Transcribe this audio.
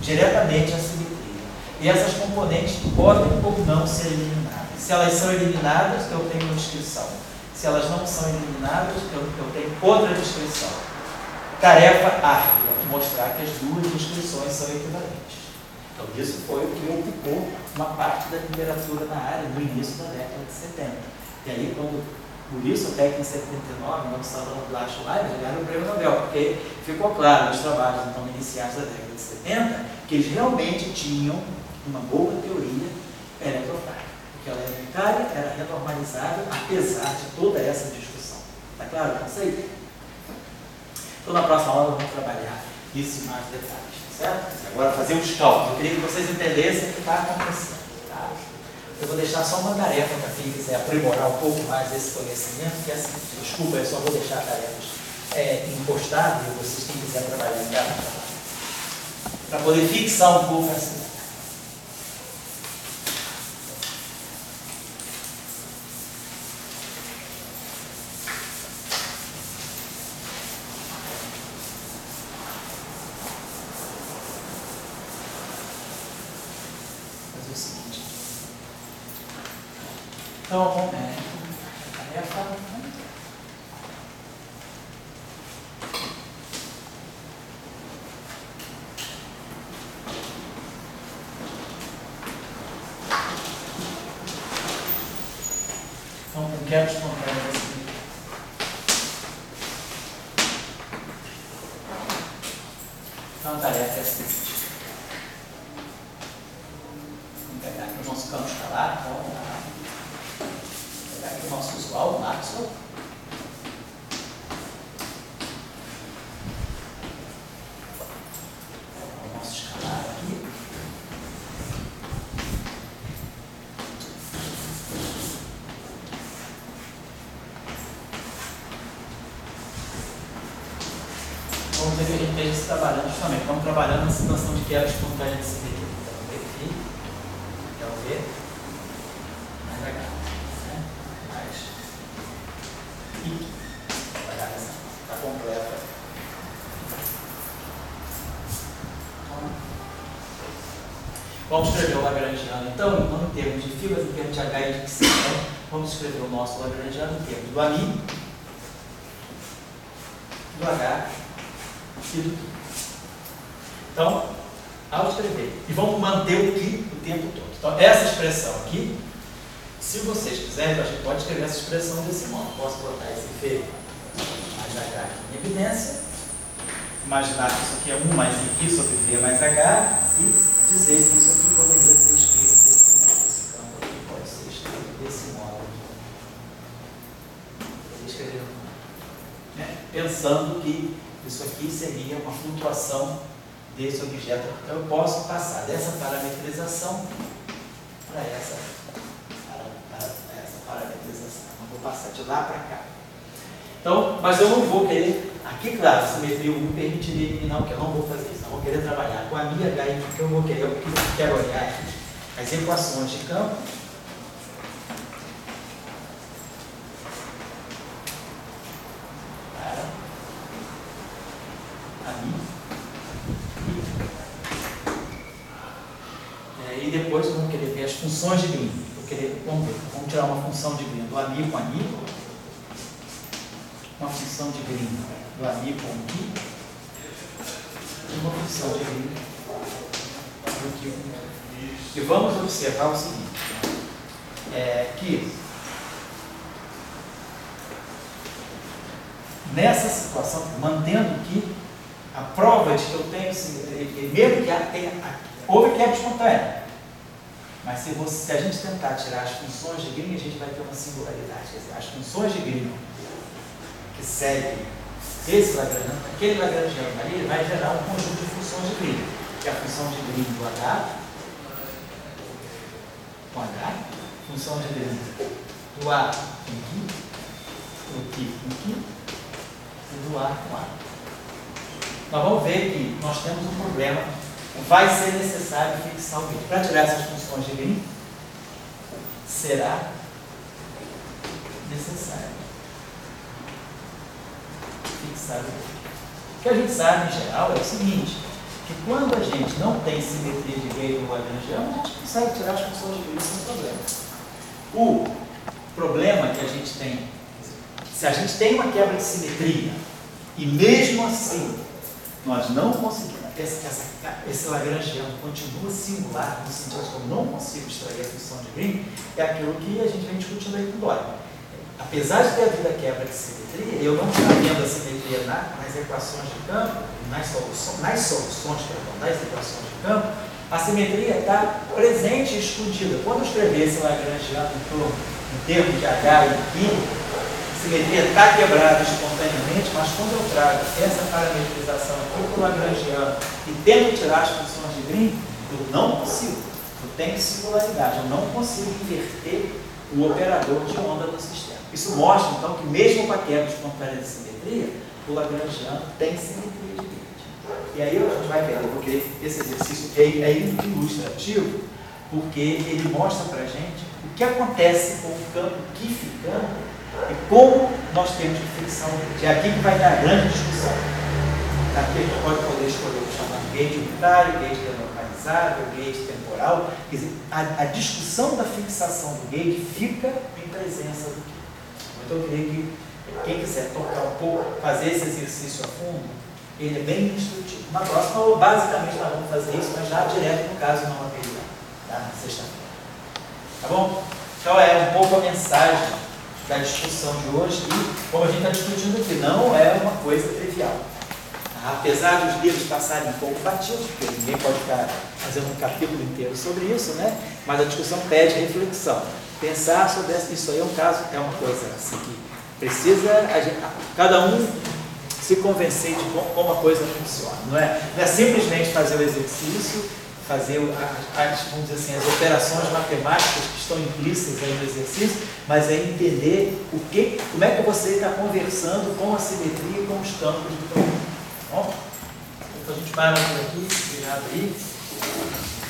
diretamente a simetria. E essas componentes podem ou não ser eliminadas. Se elas são eliminadas, eu tenho uma descrição. Se elas não são eliminadas, eu tenho outra descrição. Tarefa árdua, mostrar que as duas descrições são equivalentes. Então, isso foi o que ocupou uma parte da literatura na área no início da década de 70. E aí, por isso, até que em 79, quando estava lá Schleiber, ganharam o prêmio Nobel, porque ficou claro nos trabalhos então, iniciais da década de 70 que eles realmente tinham uma boa teoria eletrofrágil, porque ela era unitária, era renormalizável, apesar de toda essa discussão. Está claro o conceito? Então, na próxima aula, vamos trabalhar isso em mais detalhes, certo? Agora, fazer os cálculos. Eu queria que vocês entendessem o que está acontecendo. Tá? Eu vou deixar só uma tarefa para quem quiser aprimorar um pouco mais esse conhecimento, que é assim, desculpa, eu só vou deixar tarefas impostadas, e vocês, quem quiser trabalhar em casa, para poder fixar um pouco essa. Então, tarefa. Então, com quebra espontânea assim. Então, a tarefa é a seguinte. Vamos pegar aqui o nosso campo escalar. O nosso usual, o Maxwell. O nosso escalar aqui. Vamos ver o que a gente fez trabalhando justamente. Estamos trabalhando na situação de quebra espontânea de simetria. Então, ver aqui. Então, ver. Mais legal. Está completa. Vamos escrever o Lagrangiano, então, não em termos de filas, em termos de H e de X. Vamos escrever o nosso Lagrangiano em termos do AMI, do H e do Q. Então, ao escrever, e vamos manter o Q o tempo todo. Então, essa expressão aqui, se vocês quiserem, a gente pode escrever essa expressão desse modo. Posso botar esse V mais H aqui em evidência, imaginar que isso aqui é 1 mais I sobre V mais H e dizer que isso aqui poderia ser escrito desse modo. Esse campo aqui pode ser escrito desse modo. Escrever, né? Pensando que isso aqui seria uma flutuação desse objeto. Então eu posso passar dessa parametrização para essa parametrização. Eu vou passar de lá para cá. Então, mas eu não vou querer, aqui claro, a simetria me permitiria eliminar o que eu não vou fazer isso. Eu vou querer trabalhar com a minha H e o que eu vou querer, o que eu quero olhar as equações de campo. E depois vamos querer ver as funções de Green. Vamos tirar uma função de Green do AMI com AMI, uma função de Green do AMI com Q, e uma função de Green do Q. E vamos observar o seguinte, que nessa situação, mantendo que a prova de que eu tenho simetria, mesmo que houve quebra espontânea, mas se a gente tentar tirar as funções de Green, a gente vai ter uma singularidade. Quer dizer, as funções de Green que seguem esse Lagrangiano, aquele Lagrangiano ali, ele vai gerar um conjunto de funções de Green, que é a função de Green do H, com H, função de Green do A com Q, do Q com Q, e do A com A. Nós vamos ver que nós temos um problema. Vai ser necessário fixar o Green. Para tirar essas funções de Green, será necessário fixar o Green. O que a gente sabe, em geral, é o seguinte, que quando a gente não tem simetria de Gauge no lagrangiano, a gente consegue tirar as funções de Green sem problema. O problema que a gente tem, se a gente tem uma quebra de simetria, e mesmo assim nós não conseguimos, esse lagrangiano continua singular, no sentido de que eu não consigo extrair a função de Green, é aquilo que a gente vem discutindo aí com o Dória. Apesar de ter havido a quebra de simetria, eu não estou vendo a simetria nas equações de campo, nas soluções das equações de campo, a simetria está presente e escondida. Quando eu escrever esse lagrangiano em termos de H e I, a simetria está quebrada espontaneamente, mas quando eu trago essa parametrização aqui para o lagrangiano e tento tirar as funções de Green, eu não consigo. Eu tenho singularidade, eu não consigo inverter o operador de onda do sistema. Isso mostra, então, que mesmo com a quebra espontânea de simetria, o lagrangiano tem simetria de Green. E aí a gente vai ver, porque esse exercício é ilustrativo, porque ele mostra para a gente o que acontece com o campo quificando e como nós temos que fixar um gauge. É aqui que vai dar a grande discussão. Aqui a gente pode poder escolher o chamado gauge unitário, gauge delocalizável, gauge temporal. Quer dizer, a discussão da fixação do gauge fica em presença do que. Então eu queria que quem quiser tocar um pouco, fazer esse exercício a fundo, ele é bem instrutivo. Na próxima, basicamente, nós vamos fazer isso, mas já direto no caso não material, tá? Na sexta-feira. Tá bom? Então é um pouco a mensagem da discussão de hoje e, como a gente está discutindo aqui, não é uma coisa trivial. Apesar dos livros passarem um pouco batidos, porque ninguém pode ficar fazendo um capítulo inteiro sobre isso, né? Mas a discussão pede reflexão. Pensar sobre isso aí é um caso, é uma coisa assim que precisa cada um se convencer de como a coisa funciona. Não é simplesmente fazer o exercício, fazer vamos dizer assim, as operações matemáticas que estão implícitas aí no exercício, mas é entender como é que você está conversando com a simetria e com os campos do problema. Bom, então a gente para por aqui, obrigado aí.